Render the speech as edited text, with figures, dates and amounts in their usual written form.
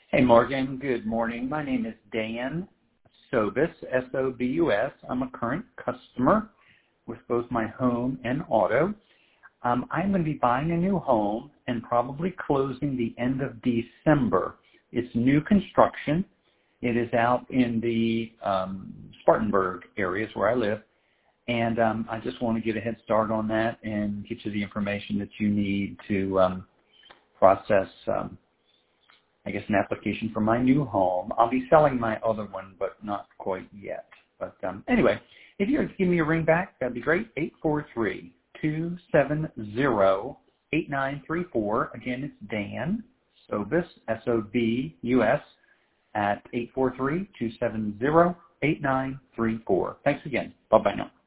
Hey, Morgan. Good morning. My name is Dan Sobus, S-O-B-U-S. I'm a current customer with both my home and auto. I'm going to be buying a new home and probably closing the end of December. It's new construction. It is out in the Spartanburg areas where I live. And I just want to get a head start on that and get you the information that you need to process an application for my new home. I'll be selling my other one, but not quite yet. But anyway, if you would give me a ring back, that'd be great. 843-270-8934. Again, it's Dan Sobus, S-O-B-U-S, at 843-270-8934. Thanks again. Bye-bye now.